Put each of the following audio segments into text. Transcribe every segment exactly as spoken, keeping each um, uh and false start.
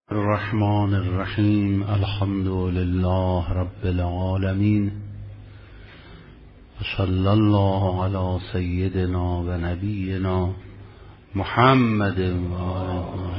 الرحمن الرحیم. الحمد لله رب العالمین و صلی الله علی سیدنا و نبینا محمد و آله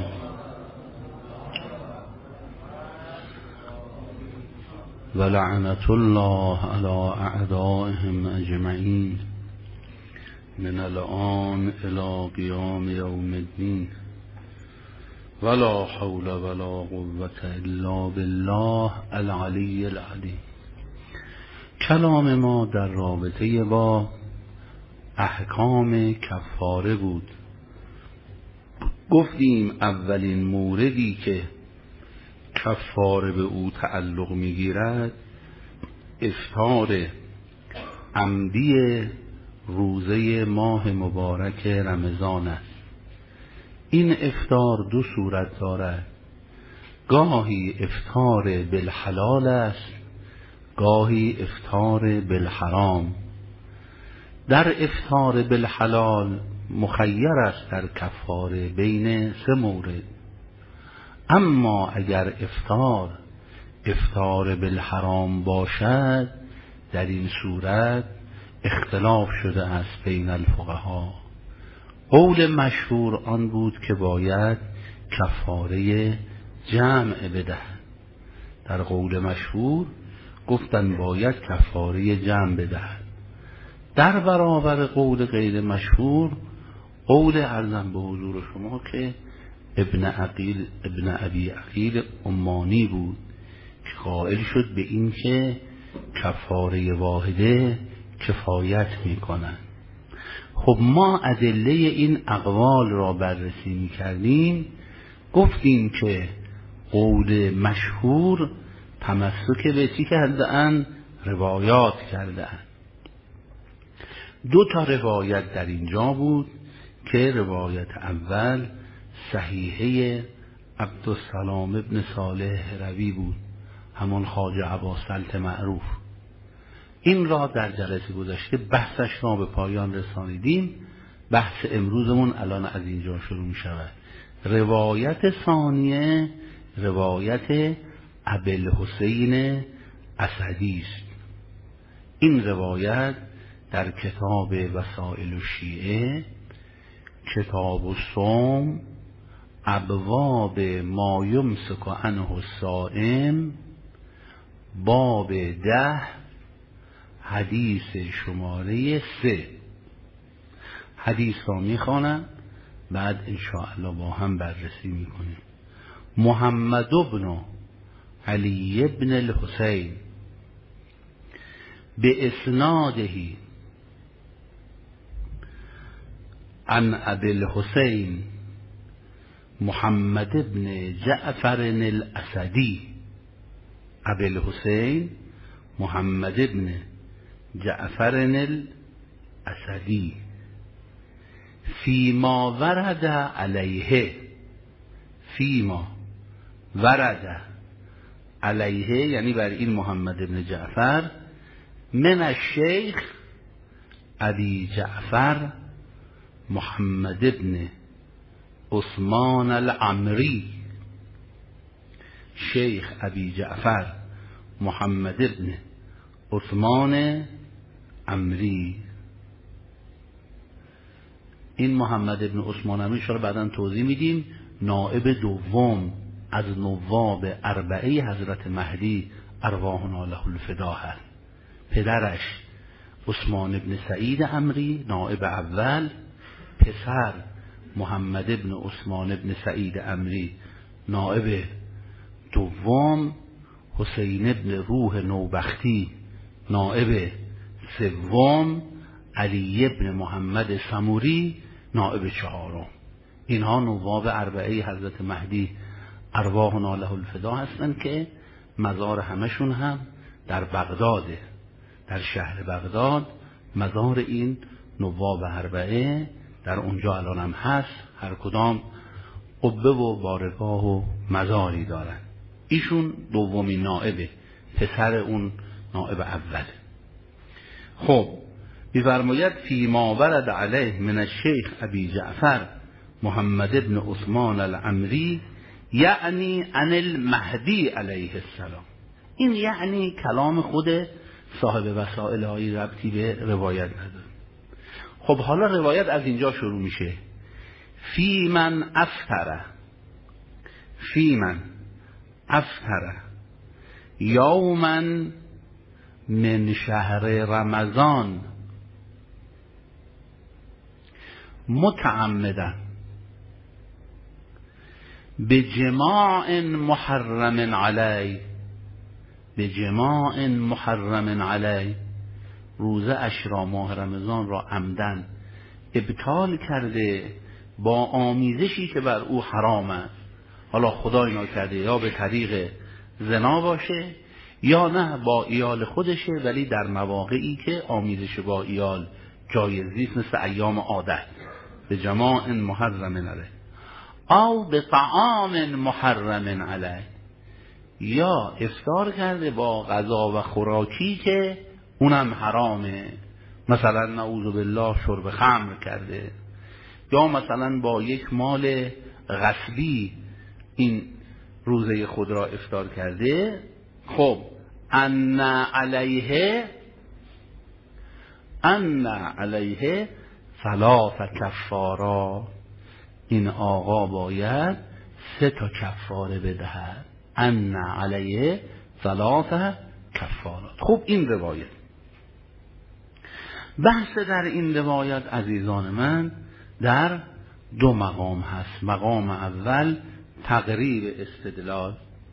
و لعنت الله علی اعدائهم اجمعین من الآن الی قیام یوم الدین ولا حول ولا قوة الا بالله العلی العظیم. کلام ما در رابطه با احکام کفاره بود. گفتیم اولین موردی که کفاره به او تعلق میگیرد افطار عمدی روزه ماه مبارک رمضان است. این افطار دو صورت دارد، گاهی افطار بالحلال است، گاهی افطار بالحرام. در افطار بالحلال مخیر است در کفاره بین سه مورد، اما اگر افطار افطار بالحرام باشد در این صورت اختلاف شده است بین الفقها. قول مشهور آن بود که باید کفاره جمع بدهد. در قول مشهور گفتن باید کفاره جمع بدهد. در برابر قول غیر مشهور قول عرضم به حضور شما که ابن عقیل ابن ابی عقیل عمانی بود که قائل شد به این که کفاره واحده کفایت می کنند. خب ما ادله این اقوال را بررسی می کردیم، گفتیم که قول مشهور تمسک به چی کرده اند؟ روایات کرده اند. دو تا روایت در اینجا بود که روایت اول صحیحه عبدالسلام ابن صالح هروی بود، همون خواجه عباسلط معروف. این را در جلسه گذشته بحثش را به پایان رسانیدیم. بحث امروزمون الان از اینجا شروع می شود. روایت ثانیه روایت ابوالحسین اسدی است. این روایت در کتاب وسائل الشیعه، کتاب الصوم، ابواب ما یمسک عنه الصائم، باب ده، حدیث شماره سه. حدیث را میخوانم بعد انشاءالله با هم بررسی میکنیم. محمد بن علی بن الحسین به اسنادهی عن ابی الحسین محمد بن جعفر الاسدی. ابی الحسین محمد بن جعفر الاسدی فیما ورد علیه، فیما ورد علیه یعنی بر این محمد بن جعفر، من الشیخ ابی جعفر محمد بن عثمان العمری. شیخ ابی جعفر محمد بن عثمان عمری. این محمد بن عثمان عمری شما بعداً توضیح میدیم، نائب دوم از نواب اربعه حضرت مهدی ارواحنا له الفدا هست. پدرش عثمان بن سعید عمری نائب اول، پسر محمد بن عثمان بن سعید عمری نائب دوم، حسین بن روح نوبختی نائب سوم، علی بن محمد سموری نائب چهارم. اینها نواب اربعه حضرت مهدی ارواحنا له الفدا هستند که مزار همشون هم در بغداده، در شهر بغداد مزار این نواب اربعه در اونجا الان هم هست. هر کدام قبه و بارگاه و مزاری دارن. ایشون دومین نائبه، پسر اون نائب اول. خب می‌فرماید فیما ورد علیه من الشیخ ابی جعفر محمد بن عثمان العمری یعنی عن المهدی علیه السلام. این یعنی کلام خود صاحب وسائل های ربطی به روایت نداره. خب حالا روایت از اینجا شروع میشه. فی من افطر، فی من افطر یوما من شهر رمضان متعمدا به جماع محرم علی، به جماع محرم علی، روزه اشرا ماه رمضان را عمدن ابطال کرده با آمیزشی که بر او حرام است. حالا خدای ناکرده یا به طریق زنا باشه یا نه با ایال خودشه، ولی در مواقعی که آمیزش با ایال جایز نیست، مثل ایام عادت. به جماع محرم علیه او به طعام محرم علیه، یا افطار کرده با غذا و خوراکی که اونم حرامه، مثلا نعوذ بالله شرب خمر کرده، یا مثلا با یک مال غصبی این روزه خود را افطار کرده. خب ان علیه ان علیه ثلاث کفارا، این آقا باید سه تا کفاره بدهد. ان علیه ثلاث کفارات. خب این روایت، بحث در این روایت عزیزان من در دو مقام هست. مقام اول تقریب استدلال.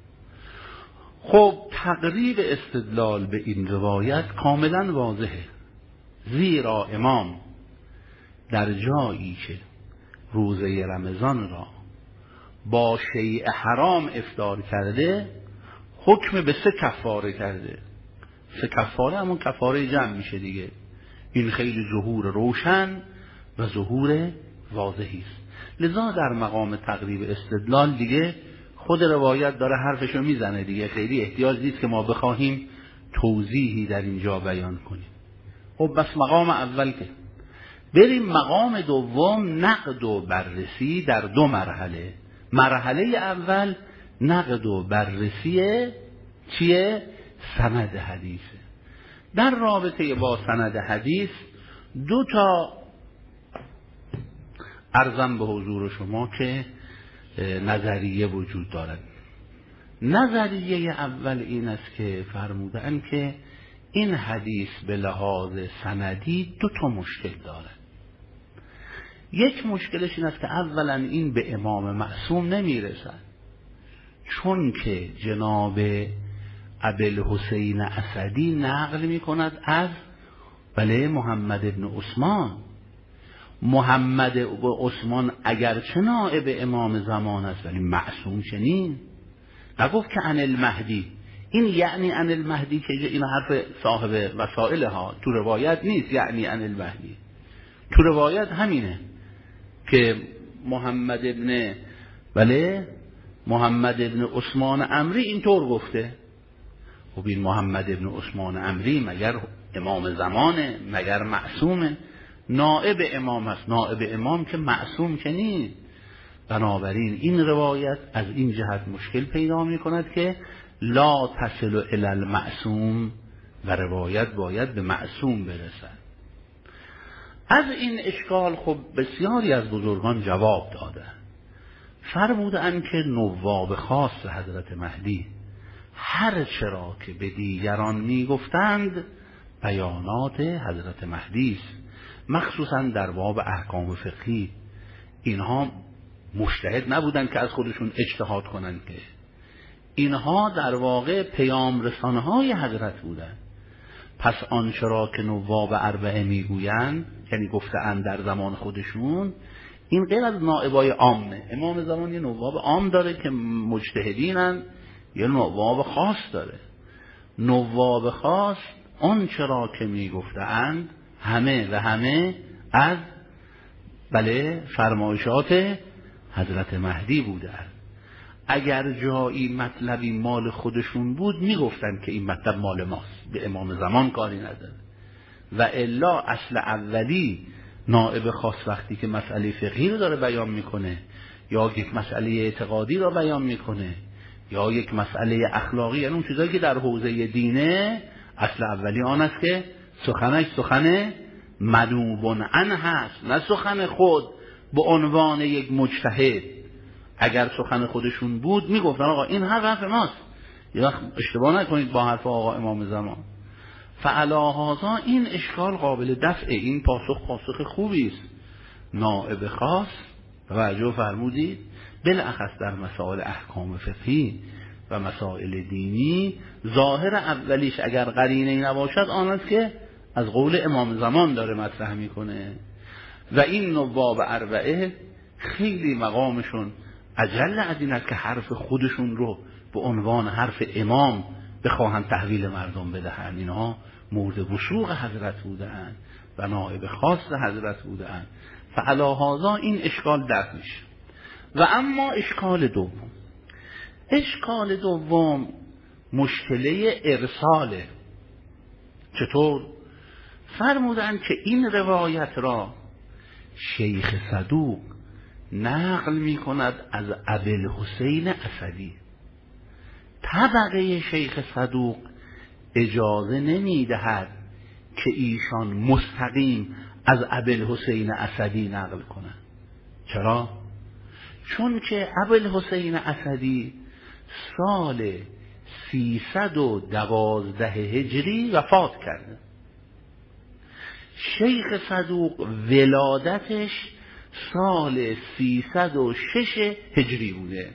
خب تقریب استدلال به این روایت کاملا واضحه، زیرا امام در جایی که روزه رمضان را با شیء حرام افطار کرده حکم به سه کفاره کرده. سه کفاره همون کفاره جمع میشه دیگه. این خیلی ظهور روشن و ظهور واضحی است. لذا در مقام تقریب استدلال دیگه خود روایت داره حرفشو میزنه دیگه، خیلی احتیاج نیست که ما بخواهیم توضیحی در اینجا بیان کنیم. خب بس مقام اول که بریم مقام دوم، نقد و بررسی در دو مرحله. مرحله اول نقد و بررسی چیه؟ سند حدیثه. در رابطه با سند حدیث دو تا عرضم به حضور شما که نظریه وجود دارد. نظریه اول این است که فرمودن که این حدیث به لحاظ سندی دو تا مشکل دارد. یک مشکلش این است که اولا این به امام معصوم نمیرسد، چون که جناب ابوالحسین اسدی نقل می کند از بله محمد ابن عثمان. محمد ابن عثمان اگرچه نائب امام زمان است ولی معصوم چنین نگفت که عن المهدی. این یعنی عن المهدی که این حرف صاحب وسائل ها تو روایت نیست، یعنی عن المهدی تو روایت همینه که محمد ابن بله محمد ابن عثمان عمری اینطور گفته. خب این محمد ابن عثمان عمری مگر امام زمانه؟ مگر معصومه؟ نائب امام هست. نائب امام که معصوم که نیست. بنابراین این روایت از این جهت مشکل پیدا می کند که لا تصل الی المعصوم و روایت باید به معصوم برسد. از این اشکال خب بسیاری از بزرگان جواب دادند. فرمودند که نواب خاص حضرت مهدی هر چرا که به دیگران می گفتند بیانات حضرت مهدی است، مخصوصا در باب احکام فقهی. اینها مجتهد نبودند که از خودشون اجتهاد کنند، که اینها در واقع پیام رسانه های حضرت بودند. پس آنچه را که نواب اربعه میگویند، یعنی گفتند در زمان خودشون، این غیر از نائبای عامه. امام زمان یه نواب عام داره که مجتهدینن، یه نواب خاص داره. نواب خاص آنچه را که میگفتند همه و همه از بله فرمایشات حضرت مهدی بوده است. اگر جایی مطلبی مال خودشون بود میگفتن که این مطلب مال ماست، به امام زمان کاری نداره. و الا اصل اولی نائب خاص وقتی که مسئله فقهی رو داره بیان میکنه یا یک مسئله اعتقادی را بیان میکنه یا یک مسئله اخلاقی، یعنی اون چیزایی که در حوزه دینه اصل اولی آن است که سخنش سخن منوب عنه هست، نه سخن خود به عنوان یک مجتهد. اگر سخن خودشون بود میگفتن آقا این حرف حرف ماست، یا اشتباه نکنید با حرف آقا امام زمان. فعلا هذا این اشکال قابل دفعه، این پاسخ پاسخ خوبی است. نائب خاص توجه فرمودید بالاخص در مسائل احکام فقهی و مسائل دینی ظاهر اولیش اگر قرینه‌ای نباشد آن است که از قول امام زمان داره مطرح میکنه و این نواب اربعه خیلی مقامشون اجل از این است که حرف خودشون رو به عنوان حرف امام بخواهن تحویل مردم بدهن. اینها مورد وثوق حضرت بودن و نائب خاص حضرت بودن. فعلا هذا این اشکال دفع میشه. و اما اشکال دوم، اشکال دوم مشکله ارساله. چطور؟ فرمودن که این روایت را شیخ صدوق نقل می کند از ابوالحسین اسدی. طبقه شیخ صدوق اجازه نمی دهد که ایشان مستقیم از ابوالحسین اسدی نقل کنند. چرا؟ چون که ابوالحسین اسدی سال سیصد و دوازده هجری وفات کرده. شیخ صدوق ولادتش سال سیصد و شش هجری بوده،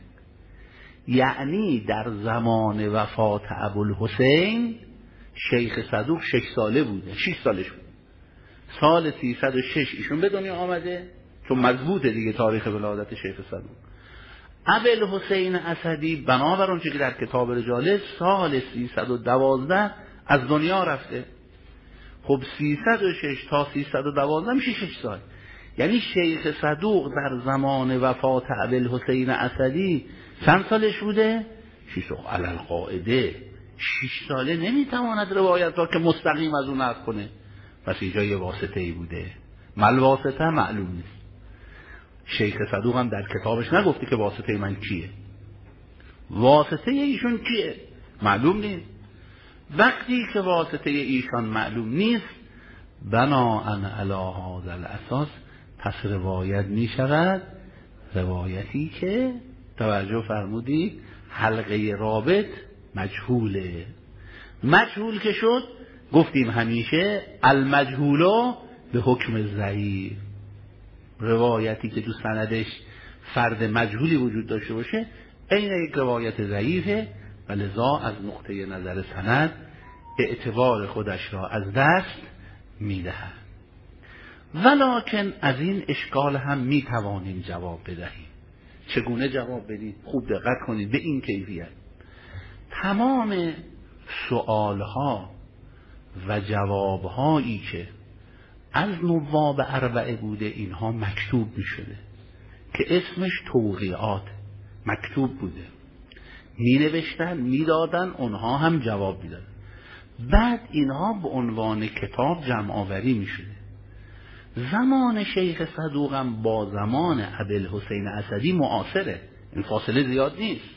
یعنی در زمان وفات ابوالحسین شیخ صدوق شش ساله بوده، شش سالش بوده. سال سیصد و شش ایشون به دنیا آمده، چون مضبوطه دیگه تاریخ ولادت شیخ صدوق. ابوالحسین اسدی بنابر اون چیزی که در کتاب رجاله سال سیصد و دوازده از دنیا رفته. خب سیصد و شش تا سیصد و دوازده میشه شش سال، یعنی شیخ صدوق در زمان وفات ابوالحسین اسدی چند سالش بوده؟ شش سال. علی القاعده شش ساله نمیتواند روایت را که مستقیم از اون نقل کنه، پس اینجا یه واسطه ای بوده. مل واسطه معلوم نیست. شیخ صدوق هم در کتابش نگفتی که واسطه من کیه، واسطه ایشون کیه معلوم نیست. وقتی که واسطه ایشان معلوم نیست، بناءً علی هذا الاساس پس روایت می شود روایتی که توجه فرمودید حلقه رابط مجهوله. مجهول که شد گفتیم همیشه المجهولو به حکم ضعیف. روایتی که تو سندش فرد مجهولی وجود داشته باشه این یک روایت ضعیفه و لذا از نقطه نظر سند اعتبار خودش را از دست میدهد. ولکن از این اشکال هم میتوانیم جواب بدهیم. چگونه جواب بدید؟ خوب دقت کنید به این کیفیت. تمام سؤالها و جوابهایی که از نواب اربعه بوده اینها مکتوب می شده که اسمش توقیعات مکتوب بوده، می نوشتن می دادن، اونها هم جواب می دادن. بعد اینها به عنوان کتاب جمع آوری می شده. زمان شیخ صدوق هم با زمان ابوالحسین اسدی معاصره، این فاصله زیاد نیست.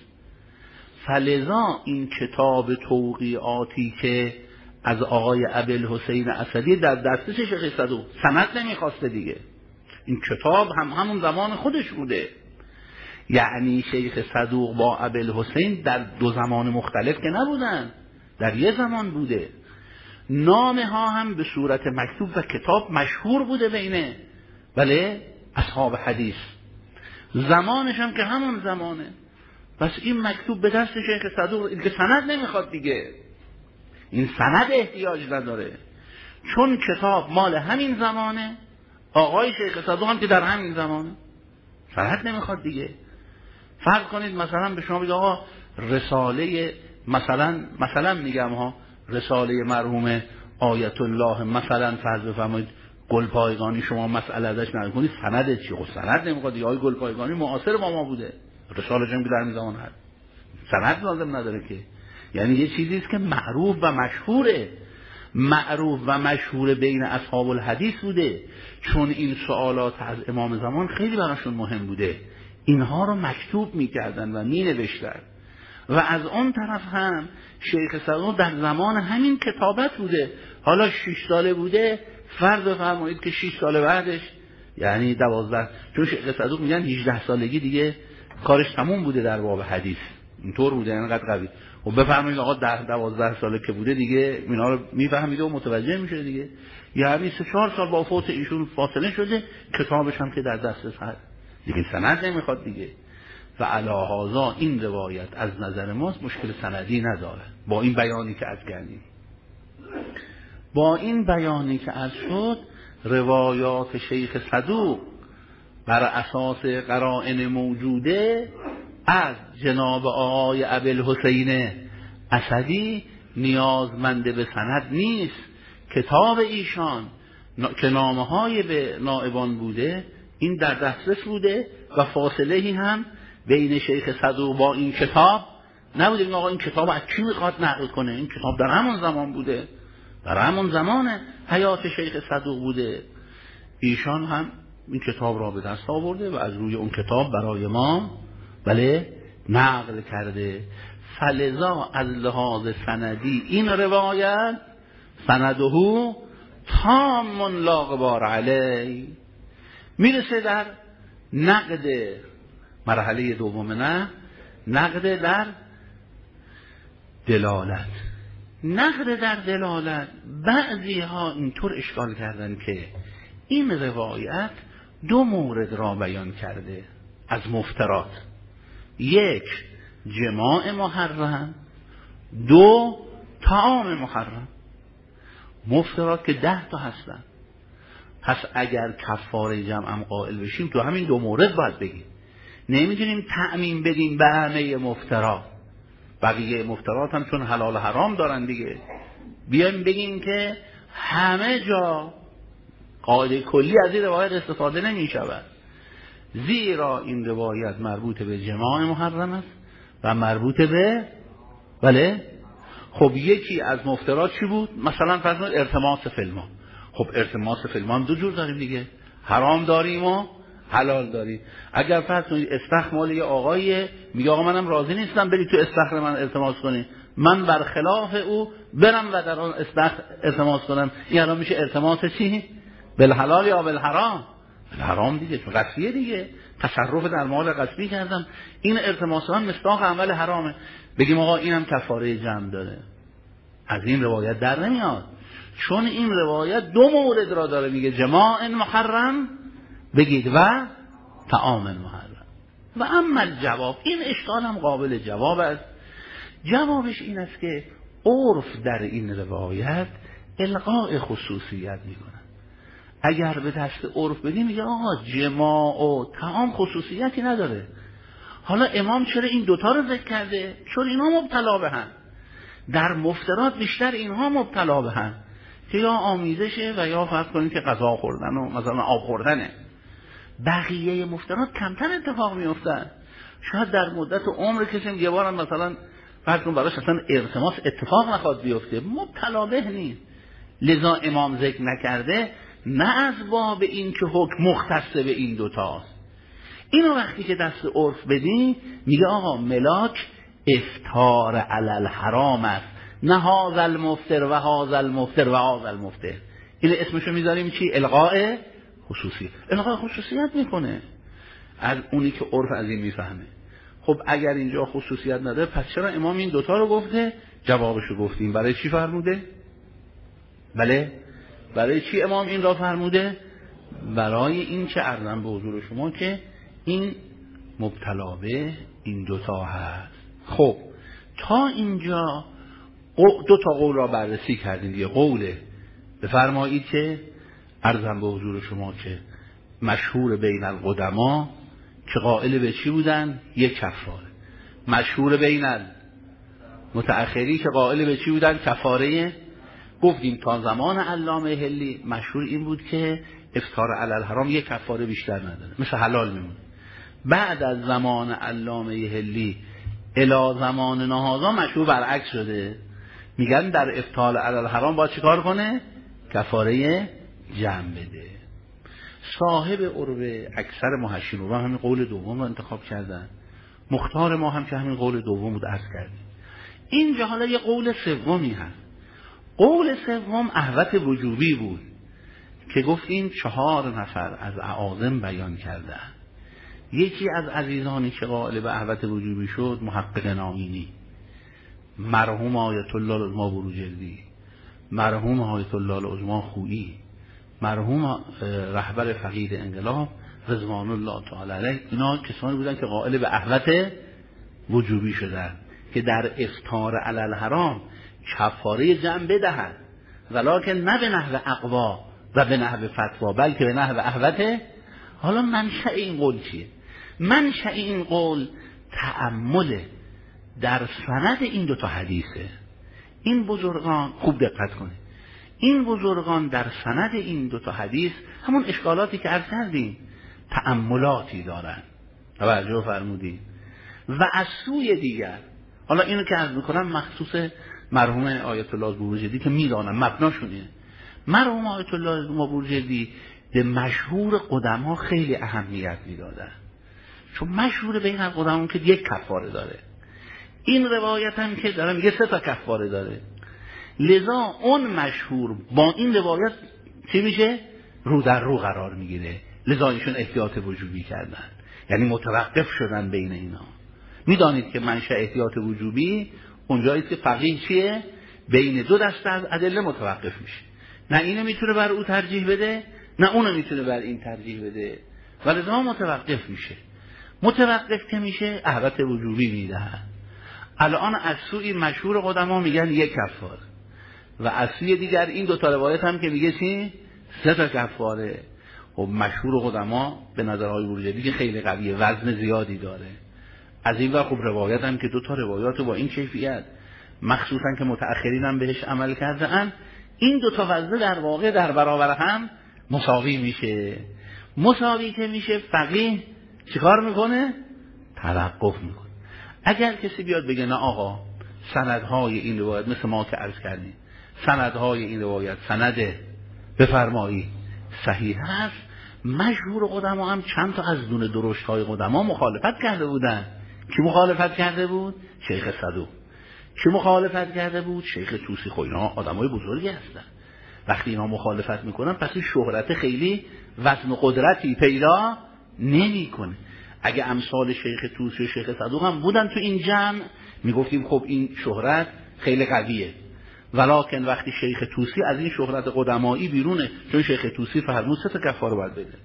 فلذا این کتاب توقیعاتی که از آقای ابوالحسین اسدی در دستش شیخ صدوق سند نمیخواسته دیگه، این کتاب هم همون زمان خودش بوده. یعنی شیخ صدوق با ابوالحسین در دو زمان مختلف که نبودن، در یه زمان بوده. نامه ها هم به صورت مکتوب و کتاب مشهور بوده بینه بله اصحاب حدیث. زمانش هم که همون زمانه. پس این مکتوب به دست شیخ صدوق، این که سند نمیخواد دیگه، این سند احتیاج نداره، چون کتاب مال همین زمانه، آقای شیخ صدوق هم که در همین زمانه، سند نمیخواد دیگه. فرض کنید مثلا به شما بگه آقا رساله مثلا مثلا میگم ها رساله مرحوم آیت الله مثلا فرض بفرمایید گلپایگانی شما مسئله ازش نقل کنید، سند چی؟ خب سند نمیخواد دیگه. آقای گلپایگانی معاصر با ما بوده، رساله‌ش هم که در همین زمان هست، سند لازم نداره که. یعنی یه چیزی است که معروف و مشهوره، معروف و مشهور بین اصحاب الحدیث بوده، چون این سوالات از امام زمان خیلی براشون مهم بوده. اینها رو مکتوب میکردن و مینوشتن. و از اون طرف هم شیخ صدوق در زمان همین کتابت بوده. حالا شش ساله بوده، فرض بفرمایید که شش سال بعدش یعنی دوازده، چون شیخ صدوق میگن هجده سالگی دیگه کارش تموم بوده در باب حدیث، اینطور بوده اینقدر قوی. و بفرمایید آقا ده دوازده ساله که بوده دیگه اینا رو میفهمیده و متوجه میشه دیگه. یعنی سه چهار سال با فوت ایشون فاصله شده، کتابش هم که در دستش هست دیگه، سند نمیخواد دیگه. و علی هذا این روایت از نظر ماست مشکل سندی نداره با این بیانی که عرض کردیم. با این بیانی که عرض شد روایات شیخ صدوق بر اساس قرائن موجوده از جناب آقای ابوالحسین اسدی نیازمند به سند نیست. کتاب ایشان که نامه های به نائبان بوده این در دسترس بوده و فاصله هم بین شیخ صدوق با این کتاب نبوده. این آقا این کتاب از کی میخواد نقل کنه؟ این کتاب در همون زمان بوده، در همون زمان حیات شیخ صدوق بوده. ایشان هم این کتاب را به دست آورده و از روی اون کتاب برای ما بله نقل کرده. فلذا از لحاظ سندی این روایت سنده تام لا غبار علی. میرسه در نقد مرحله دوم، نه نقد در دلالت. نقد در دلالت بعضی ها اینطور اشکال کردن که این روایت دو مورد را بیان کرده از مفترات، یک جماع محرم، دو طعام محرم. مفترات که ده تا هستن. پس اگر کفاره جمع هم قائل بشیم تو همین دو مورد باید بگیم، نمیتونیم تعمیم بدیم به همه مفترات. بقیه مفترات هم چون حلال حرام دارن دیگه، بیایم بگیم که همه جا قاعده کلی از این روایت استفاده نمی شود، زیرا این روایت مربوط به جماع محرم است و مربوط به بله. خب یکی از مفترات چی بود؟ مثلا فرض کنید التماس فیلما. خب التماس فیلما هم دو جور داریم دیگه، حرام داریم و حلال داریم. اگر فرض کنید استخر مال یه آقایه میگه آقا منم راضی نیستم بری تو استخر من التماس کنی، من برخلاف او برم و در اون استخر التماس کنم، این الان میشه التماس چی؟ بالحلال یا بالحرام؟ بالحرام دیگه، چون غصبیه دیگه، تصرف در مال غصبی کردم. این التماس ها مصداق عمل حرامه. بگیم آقا اینم کفاره جمع داره، از این روایت در نمیاد، چون این روایت دو مورد را داره، میگه جماع محرم بگید و طعام محرم. و اما الجواب، این اشکال هم قابل جواب است. جوابش این است که عرف در این روایت الغاء خصوصیت میکنه. اگر به دست عرف بدیم میگه آقا جماع و طعام خصوصیتی نداره. حالا امام چرا این دوتا رو ذکر کرده؟ چون اینها مبتلا به هم. در مفترات بیشتر اینها مبتلا به هم که یا آمیزشه و یا فرض کنید که غذا خوردن و مثلا آب خوردنه. بقیه مفترات کمتر اتفاق میفتن. شاید در مدت عمر کسی یه بار مثلا فرض کنید براش اصلا التماس اتفاق نخواد بیفته، مبتلا به نیست. لذا امام ذکر نکرده، نه از باب این که حکم مختص به این دوتاست. اینو وقتی که دست عرف بدیم میگه آقا ملاک افطار علی الحرام است، نه هاذا المفطر و هاذا المفطر و هاذا المفطر. این اسمشو میذاریم چی؟ الغاء خصوصی. الغاء خصوصیت میکنه از اونی که عرف از این میفهمه. خب اگر اینجا خصوصیت نداره پس چرا امام این دوتا رو گفته؟ جوابشو گفتیم. برای چی فرموده؟ بله برای چی امام این را فرموده؟ برای این که عرضم به حضور شما که این مبتلا به این دوتا هست. خب تا اینجا دو تا قول را بررسی کردیم دیگه. قوله بفرمایید که عرضم به حضور شما که مشهور بین القدما که قائل به چی بودن؟ یک کفاره. مشهور بین المتأخری که قائل به چی بودن؟ کفاره. گفتیم تا زمان علامه هلی مشهور این بود که افطار علی الحرام یک کفاره بیشتر نداره، مثل حلال میمونه. بعد از زمان علامه هلی الی زمان نهازا مشهور برعکس شده، میگن در افطار علی الحرام باید چیکار کنه؟ کفاره جمع بده. صاحب عروه اکثر محشرون رو همین قول دوم رو انتخاب کردن، مختار ما هم که همین قول دوم بود عرض کردیم. اینجا حالا یه قول سومی هست. قول سوم احوط وجوبی بود که گفت این چهار نفر از اعاظم بیان کرده. یکی از عزیزانی که قائل به احوط وجوبی شد محقق نامینی، مرحوم آیت الله العظما بروجردی، مرحوم آیت الله العظما خویی، مرحوم رهبر فقید انقلاب رضوان الله تعالی علیه. اینا کسانی بودن که قائل به احوط وجوبی شدن که در افطار علی الحرام کفاره جمع بدهد، ولکن نه به نحو اقوا و به نحو فتوا، بلکه به نحو احوط. حالا منشأ این قول چیه؟ منشأ این قول تأمل در سند این دو تا حدیثه. این بزرگان خوب دقت کنید، این بزرگان در سند این دو تا حدیث همون اشکالاتی که عرض کردیم تأملاتی دارن، توجه فرمودید. و از سوی دیگر، حالا اینو که عرض میکنم مخصوص مرحوم آیت الله بروجردی که میدانم مبناشونه، مرحوم آیت الله بروجردی به مشهور قدما خیلی اهمیت میدادن، چون مشهور بین القدما که یک کفاره داره. این روایت هم که داره میگه سه تا کفاره داره، لذا اون مشهور با این روایت چی میشه؟ رو در رو قرار میگیره، لذا ایشون احتیاط وجوبی کردن، یعنی متوقف شدن بین اینا. میدانید که منشأ احتیاط وجوبی اونجاییست که فقیه چیه؟ بین دو دسته از ادله متوقف میشه، نه اینو میتونه بر او ترجیح بده نه اونو میتونه بر این ترجیح بده، ولذا متوقف میشه. متوقف که میشه احوط وجوبی میدهد. الان از سوی مشهور قدما میگن یک کفاره و از سوی دیگر این دو تا روایت هم که میگه چی؟ سه تا کفاره. خب مشهور قدما به نظرهای بروجردی که خیلی قویه، وزن زیادی داره. از این وقت خب روایت هم که دو تا روایات با این کیفیت، مخصوصا که متأخرین هم بهش عمل کرده ان، این دو تا وزن در واقع در برابر هم مساوی میشه. مساوی که میشه فقیه چیکار میکنه؟ توقف میکنه. اگر کسی بیاد بگه نه آقا سندهای این روایت مثل ما که عرض کردیم سندهای این روایت سند بفرمایی صحیح هست، مشهور قدما هم چند تا از دونه درشت‌های قدما مخالفت کرده بودن. کی مخالفت کرده بود؟ شیخ صدوق. کی مخالفت کرده بود؟ شیخ طوسی. خب اینا آدمای بزرگی هستن، وقتی اینا مخالفت میکنن پس این شهرت خیلی وزن و قدرتی پیدا نمیکنه. اگه امثال شیخ طوسی و شیخ صدوق هم بودن تو این جمع میگفتیم خب این شهرت خیلی قویه، ولکن وقتی شیخ طوسی از این شهرت قدمایی بیرونه، چون شیخ طوسی فرمود سه تا کفاره باید بده،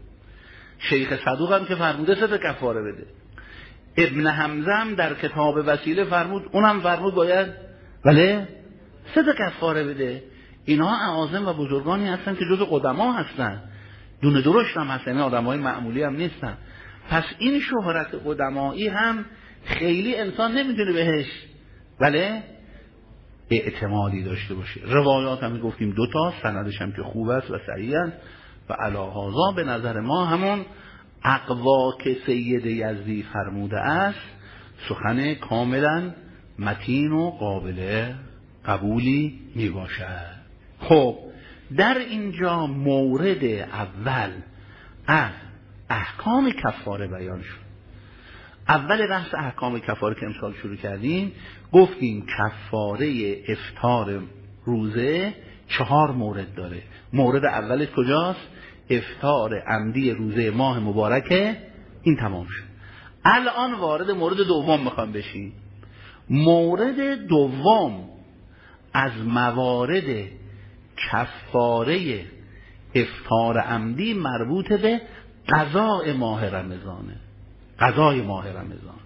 شیخ صدوق هم که فرموده سه تا کفاره بده، ابن حمزه هم در کتاب وسیله فرمود اونم فرمود باید بله سه تا کفاره بده. اینها اعاظم و بزرگانی هستن که جز قدما هستن، دونه درشت هم هستن، آدمای معمولی هم نیستن. پس این شهرت قدمایی هم خیلی انسان نمیتونه بهش بله اعتمادی داشته باشه. روایات هم گفتیم دوتا، سندش هم که خوب است و صحیح است و علی هذا به نظر ما همون اقوا که سید یزدی فرموده است سخن کاملا متین و قابل قبولی می باشد. خب در اینجا مورد اول از احکام کفاره بیان شد. اول بحث احکام کفاره که امسال شروع کردیم گفتیم کفاره افطار روزه چهار مورد داره. مورد اولش کجاست؟ افطار عمدی روزه ماه مبارکه. این تمام شد. الان وارد مورد دوم میخوام بشیم. مورد دوم از موارد کفاره افطار عمدی مربوط به قضاء ماه رمضانه. قضای ماه رمضان.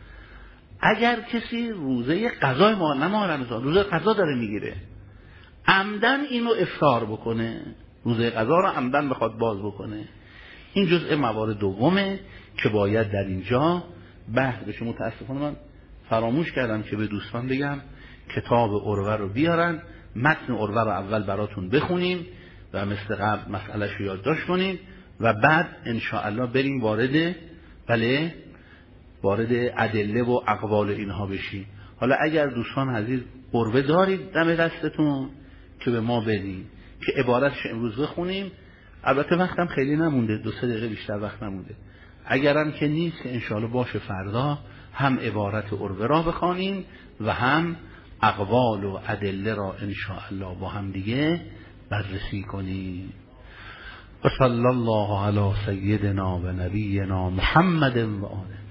اگر کسی روزه قضای ماه نه ماه رمضان، روزه قضا داره میگیره، عمدن اینو افطار بکنه، روزه قضا رو عمدن بخواد باز بکنه، این جزء موارد دومه که باید در اینجا بحث بشه. متاسفانه من فراموش کردم که به دوستان بگم کتاب عروه رو بیارن، متن عروه رو اول براتون بخونیم و مثل قبل مسئله‌اش رو یادداشت کنیم و بعد ان شاء الله بریم وارد بله وارد ادله و اقوال اینها بشیم. حالا اگر دوستان عزیز عروه دارید دم دستتون که به ما بدین که عبارتش امروز بخونیم البته وقتم خیلی نمونده، دو سه دقیقه بیشتر وقت نمونده. اگرم که نیست که انشاءالله باشه فردا هم عبارت عروه را بخوانیم و هم اقوال و ادله را انشاءالله با هم دیگه بررسی کنیم. و صلی الله علی سیدنا و نبینا محمد و آله.